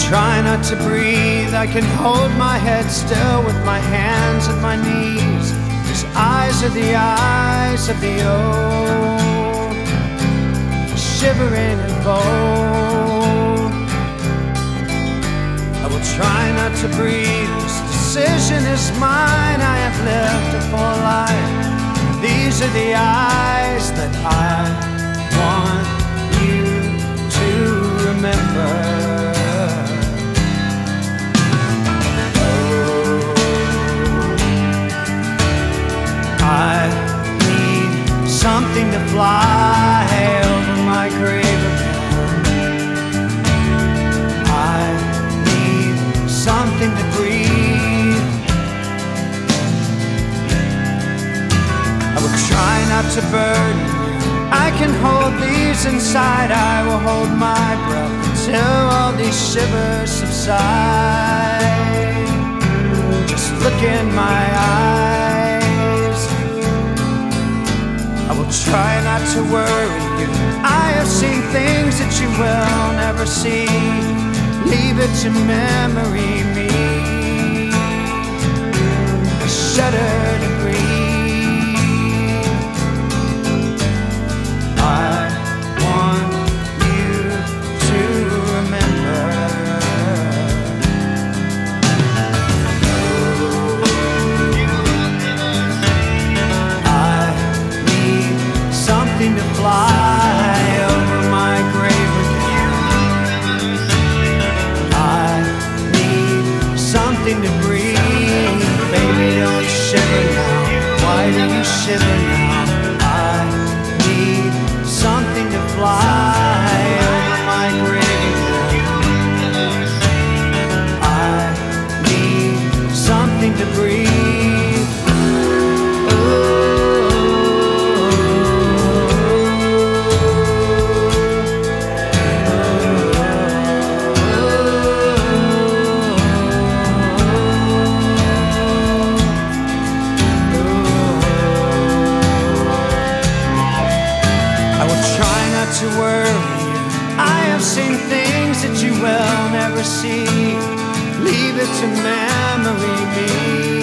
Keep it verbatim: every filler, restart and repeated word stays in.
try not to breathe. I can hold my head still with my hands at my knees. His eyes are the eyes of the old, shivering and bold. I will try not to breathe. This decision is mine. I have lived a full life. These are the eyes that I want you to remember. Something to fly over my grave again. I need something to breathe. I will try not to burden you. I can hold these inside. I will hold my breath until all these shivers subside. Just look in my eyes. I will try not to worry you. I have seen things that you will never see. Leave it to memory me. I shudder to breathe. I want you to remember. Something to fly over my grave again. I need something to breathe. Baby, don't shiver now. Why do you shiver now? I need something to fly over my grave again. I need something to breathe. Oh. To worry you. I have seen things that you will never see. Leave it to memory me.